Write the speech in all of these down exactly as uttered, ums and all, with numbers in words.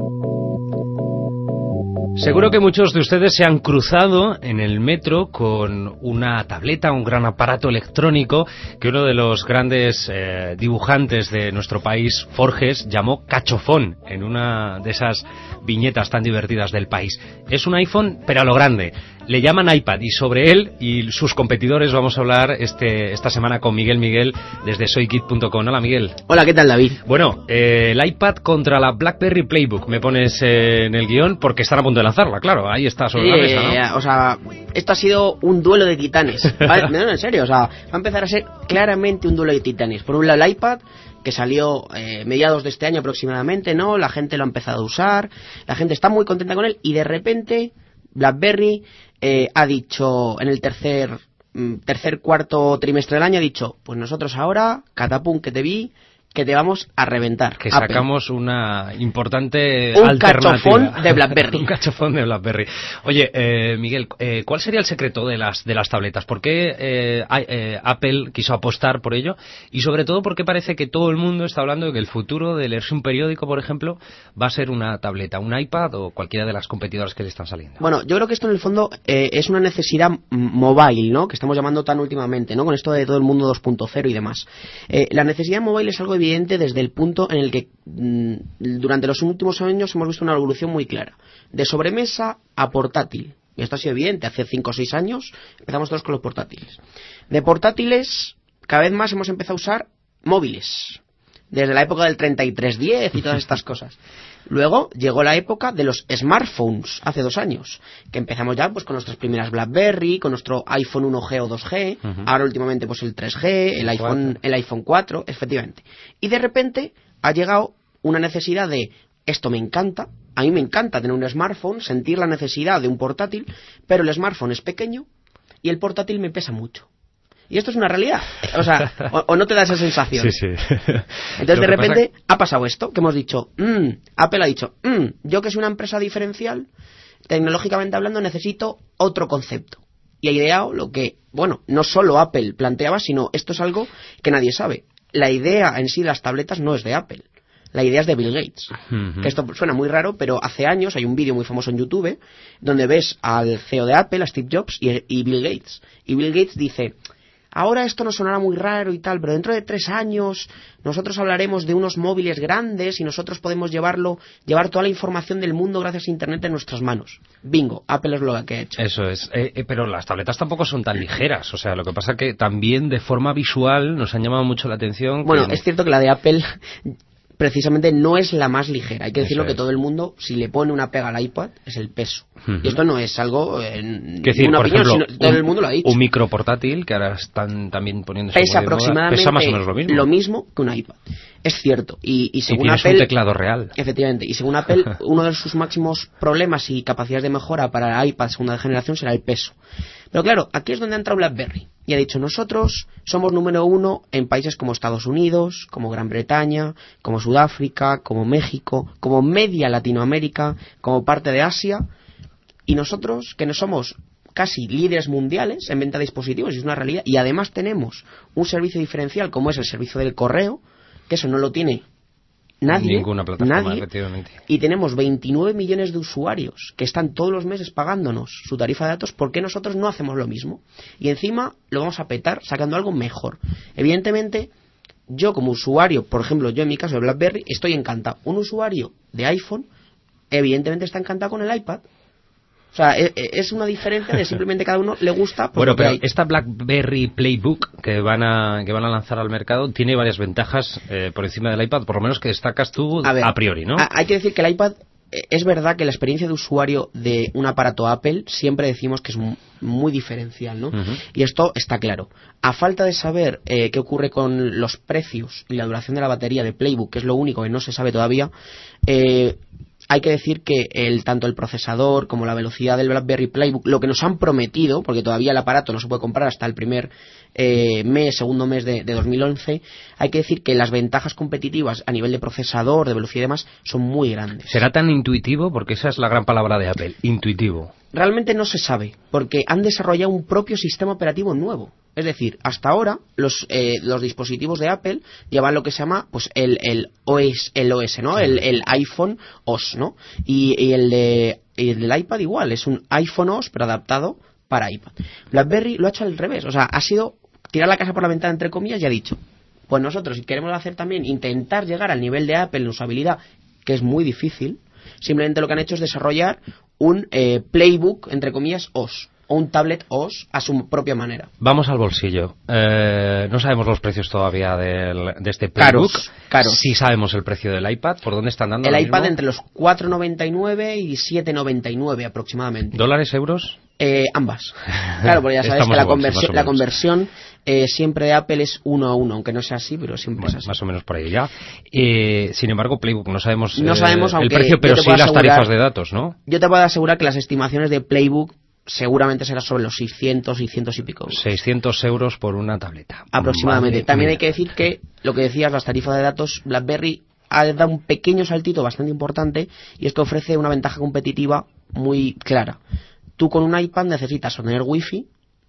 Seguro que muchos de ustedes se han cruzado en el metro con una tableta, un gran aparato electrónico que uno de los grandes eh, dibujantes de nuestro país, Forges, llamó cachofón en una de esas viñetas tan divertidas del país. Es un iPhone, pero a lo grande. Le llaman iPad y sobre él y sus competidores vamos a hablar este, esta semana con Miguel Miguel desde soy kid punto com. Hola, Miguel. Hola, ¿qué tal, David? Bueno, eh, el iPad contra la BlackBerry Playbook, me pones eh, en el guión porque están a punto de lanzarla, claro, ahí está sobre eh, la mesa, ¿no? O sea, esto ha sido un duelo de titanes. ¿Vale? No, en serio, o sea, va a empezar a ser claramente un duelo de titanes. Por un lado el iPad, que salió eh, mediados de este año aproximadamente, ¿no? La gente lo ha empezado a usar, la gente está muy contenta con él y de repente BlackBerry eh, ha dicho en el tercer tercer cuarto trimestre del año, ha dicho, pues nosotros ahora, catapum que te vi, que te vamos a reventar. Que Apple. Sacamos una importante un alternativa. cachofón de BlackBerry. Un cachofón de BlackBerry. Oye, eh, Miguel, eh, ¿cuál sería el secreto de las de las tabletas? ¿Por qué eh, eh, Apple quiso apostar por ello? Y sobre todo, ¿por qué parece que todo el mundo está hablando de que el futuro de leerse un periódico, por ejemplo, va a ser una tableta, un iPad o cualquiera de las competidoras que le están saliendo? Bueno, yo creo que esto en el fondo eh, es una necesidad mobile, ¿no? Que estamos llamando tan últimamente, ¿no? Con esto de todo el mundo dos punto cero y demás. Eh, la necesidad mobile es algo evidente desde el punto en el que mmm, durante los últimos años hemos visto una evolución muy clara. De sobremesa a portátil. Y esto ha sido evidente. Hace cinco o seis años empezamos todos con los portátiles. De portátiles, cada vez más hemos empezado a usar móviles. Desde la época del treinta y tres diez y todas estas cosas. Luego llegó la época de los smartphones, hace dos años, que empezamos ya pues con nuestras primeras BlackBerry, con nuestro iPhone uno G o dos G, uh-huh. Ahora últimamente pues el tres G, el iPhone, el iPhone cuatro, efectivamente. Y de repente ha llegado una necesidad de, esto me encanta, a mí me encanta tener un smartphone, sentir la necesidad de un portátil, pero el smartphone es pequeño y el portátil me pesa mucho. Y esto es una realidad, o sea, o, o no te da esa sensación. Sí, sí. Entonces de repente pasa... ha pasado esto, que hemos dicho, mmm, Apple ha dicho, mmm, yo que soy una empresa diferencial, tecnológicamente hablando necesito otro concepto. Y ha ideado lo que, bueno, no solo Apple planteaba, sino esto es algo que nadie sabe. La idea en sí de las tabletas no es de Apple. La idea es de Bill Gates. Uh-huh. Que esto suena muy raro, pero hace años hay un vídeo muy famoso en YouTube donde ves al C E O de Apple, a Steve Jobs, y, y Bill Gates. Y Bill Gates dice, ahora esto nos sonará muy raro y tal, pero dentro de tres años nosotros hablaremos de unos móviles grandes y nosotros podemos llevarlo, llevar toda la información del mundo gracias a Internet en nuestras manos. Bingo, Apple es lo que ha hecho. Eso es, eh, eh, pero las tabletas tampoco son tan ligeras, o sea, lo que pasa que también de forma visual nos han llamado mucho la atención. Bueno, que... es cierto que la de Apple precisamente no es la más ligera. Hay que decirlo, que todo el mundo, si le pone una pega al iPad, es el peso. Uh-huh. Y esto no es algo, eh, decir, una por opinión, ejemplo, sino todo un, el mundo lo ha dicho. Un micro portátil, que ahora están también poniendo pesa aproximadamente pesa más o menos lo mismo. lo mismo que un iPad. Es cierto. Y, y según y tienes Apple, un teclado real. Efectivamente. Y según Apple, uno de sus máximos problemas y capacidades de mejora para el iPad segunda generación será el peso. Pero claro, aquí es donde ha entrado BlackBerry. Y ha dicho, nosotros somos número uno en países como Estados Unidos, como Gran Bretaña, como Sudáfrica, como México, como media Latinoamérica, como parte de Asia. Y nosotros, que no somos casi líderes mundiales en venta de dispositivos, y es una realidad, y además tenemos un servicio diferencial como es el servicio del correo, que eso no lo tiene nadie, ninguna plataforma, nadie, efectivamente. Y tenemos veintinueve millones de usuarios que están todos los meses pagándonos su tarifa de datos. ¿Por qué nosotros no hacemos lo mismo? Y encima lo vamos a petar sacando algo mejor. Evidentemente, yo como usuario, por ejemplo, yo en mi caso de BlackBerry, estoy encantado. Un usuario de iPhone, evidentemente está encantado con el iPad. O sea, es una diferencia de simplemente cada uno le gusta. Bueno, pero hay. Esta BlackBerry Playbook que van a que van a lanzar al mercado tiene varias ventajas eh, por encima del iPad, por lo menos que destacas tú a, ver, a priori, ¿no? Hay que decir que el iPad, es verdad que la experiencia de usuario de un aparato Apple siempre decimos que es muy diferencial, ¿no? Uh-huh. Y esto está claro. A falta de saber eh, qué ocurre con los precios y la duración de la batería de Playbook, que es lo único que no se sabe todavía, eh, hay que decir que el, tanto el procesador como la velocidad del BlackBerry Playbook, lo que nos han prometido, porque todavía el aparato no se puede comprar hasta el primer eh, mes, segundo mes de, de dos mil once, hay que decir que las ventajas competitivas a nivel de procesador, de velocidad y demás, son muy grandes. ¿Será tan intuitivo? Porque esa es la gran palabra de Apple, intuitivo. Realmente no se sabe, porque han desarrollado un propio sistema operativo nuevo. Es decir, hasta ahora los eh, los dispositivos de Apple llevan lo que se llama pues el el O S, el O S, ¿no? El, el iPhone O S, ¿no? Y, y el de y el del iPad igual, es un iPhone O S pero adaptado para iPad. BlackBerry lo ha hecho al revés, o sea, ha sido tirar la casa por la ventana entre comillas y ha dicho, pues nosotros si queremos hacer también intentar llegar al nivel de Apple en usabilidad, que es muy difícil, simplemente lo que han hecho es desarrollar un eh, Playbook entre comillas O S. O un tablet O S a su propia manera. Vamos al bolsillo. Eh, no sabemos los precios todavía del, de este Playbook. Caros, caros. Sí sabemos el precio del iPad. ¿Por dónde están dando? El iPad mismo? Entre los cuatro noventa y nueve y siete noventa y nueve aproximadamente. ¿Dólares, euros? Eh, ambas. Claro, porque ya sabes que la, conversi- la conversión eh, siempre de Apple es uno a uno, aunque no sea así, pero siempre bueno, es así. Más o menos por ahí ya. Eh, sin embargo, Playbook, no sabemos, no sabemos eh, el precio, pero sí las tarifas de datos, ¿no? Yo te puedo asegurar que las estimaciones de Playbook seguramente será sobre los seiscientos, seiscientos y pico. seiscientos euros por una tableta. Aproximadamente. Madre También mía. hay que decir que, lo que decías, las tarifas de datos, BlackBerry ha dado un pequeño saltito bastante importante y es que ofrece una ventaja competitiva muy clara. Tú con un iPad necesitas o tener Wi-Fi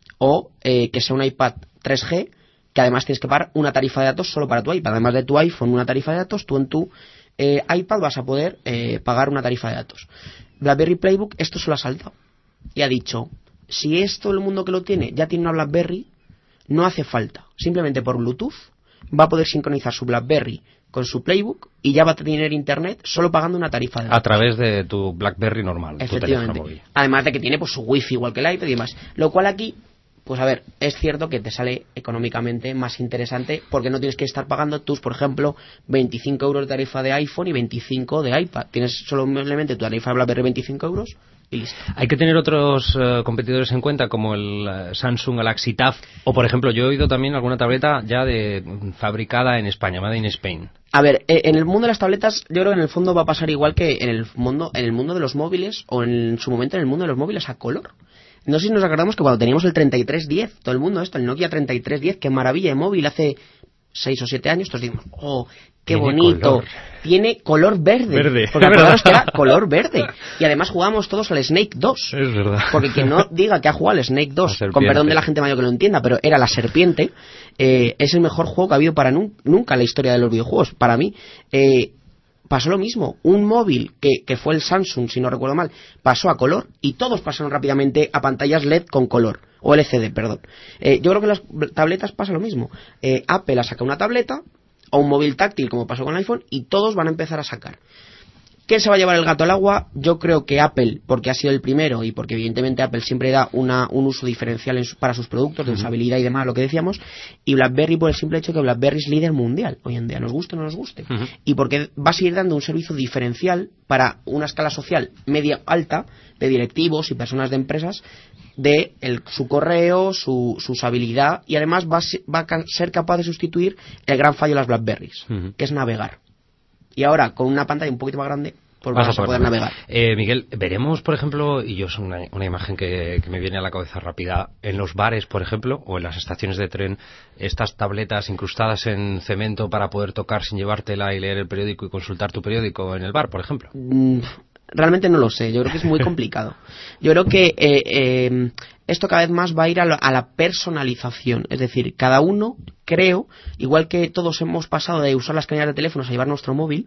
o eh, que sea un iPad tres G, que además tienes que pagar una tarifa de datos solo para tu iPad. Además de tu iPhone, una tarifa de datos, tú en tu eh, iPad vas a poder eh, pagar una tarifa de datos. BlackBerry Playbook esto se lo ha saltado y ha dicho, si es todo el mundo que lo tiene ya tiene una BlackBerry, no hace falta, simplemente por Bluetooth va a poder sincronizar su BlackBerry con su Playbook y ya va a tener internet solo pagando una tarifa de datos. A través de tu BlackBerry normal, efectivamente, tu teléfono móvil. Además de que tiene pues su Wi-Fi igual que el iPad y demás, lo cual aquí, pues a ver, es cierto que te sale económicamente más interesante porque no tienes que estar pagando tus, por ejemplo, veinticinco euros de tarifa de iPhone y veinticinco de iPad. Tienes solamente tu tarifa de BlackBerry veinticinco euros y listo. Hay que tener otros uh, competidores en cuenta como el uh, Samsung Galaxy Tab o, por ejemplo, yo he oído también alguna tableta ya de fabricada en España, made in Spain. A ver, eh, en el mundo de las tabletas yo creo que en el fondo va a pasar igual que en el mundo en el mundo de los móviles o en su momento en el mundo de los móviles a color. No sé si nos acordamos que cuando teníamos el treinta y tres diez, todo el mundo esto, el Nokia treinta y tres diez, qué maravilla de móvil, hace seis o siete años, todos dijimos, oh, qué tiene bonito, color. Tiene color verde. Verde. Porque acordaros que era color verde. Y además jugamos todos al Snake dos. Es verdad. Porque quien no diga que ha jugado al Snake dos, La con perdón de la gente mayor que lo entienda, pero era la serpiente, eh, es el mejor juego que ha habido para nu- nunca en la historia de los videojuegos. Para mí, eh, pasó lo mismo. Un móvil que, que fue el Samsung, si no recuerdo mal, pasó a color y todos pasaron rápidamente a pantallas L E D con color. O L C D, perdón. Eh, yo creo que las tabletas pasa lo mismo. Eh, Apple ha sacado una tableta o un móvil táctil como pasó con el iPhone y todos van a empezar a sacar. ¿Quién se va a llevar el gato al agua? Yo creo que Apple, porque ha sido el primero y porque evidentemente Apple siempre da una, un uso diferencial en su, para sus productos, de uh-huh. usabilidad y demás, lo que decíamos, y BlackBerry por el simple hecho que BlackBerry es líder mundial hoy en día, nos guste o no nos guste, uh-huh. y porque va a seguir dando un servicio diferencial para una escala social media alta de directivos y personas de empresas de el, su correo, su, su usabilidad, y además va a, ser, va a ser capaz de sustituir el gran fallo de las BlackBerries, uh-huh. que es navegar. Y ahora, con una pantalla un poquito más grande, pues vas, vas a poder, poder navegar. Eh, Miguel, veremos, por ejemplo, y yo es una, una imagen que, que me viene a la cabeza rápida, en los bares, por ejemplo, o en las estaciones de tren, estas tabletas incrustadas en cemento para poder tocar sin llevártela y leer el periódico y consultar tu periódico en el bar, por ejemplo. Mm, realmente no lo sé, yo creo que es muy complicado. Yo creo que eh, eh, esto cada vez más va a ir a, lo, a la personalización, es decir, cada uno, creo, igual que todos hemos pasado de usar las cañas de teléfonos a llevar nuestro móvil,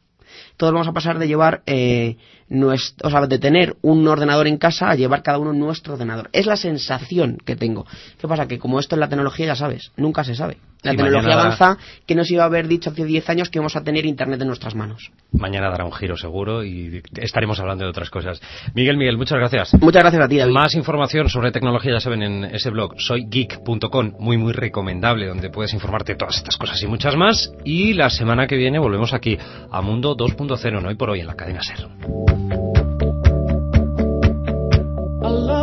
todos vamos a pasar de llevar eh, nuestro, o sea, de tener un ordenador en casa a llevar cada uno nuestro ordenador. Es la sensación que tengo. ¿Qué pasa? Que como esto es la tecnología, ya sabes, nunca se sabe. La y tecnología mañana... avanza, que nos iba a haber dicho hace diez años que íbamos a tener internet en nuestras manos. Mañana dará un giro seguro y estaremos hablando de otras cosas. Miguel, Miguel, muchas gracias. Muchas gracias a ti, David. Más información sobre tecnología ya saben en ese blog soy geek punto com, muy muy recomendable, donde puedes informarte de todas estas cosas y muchas más. Y la semana que viene volvemos aquí a Mundo dos punto cero, no hoy por hoy en la cadena SER.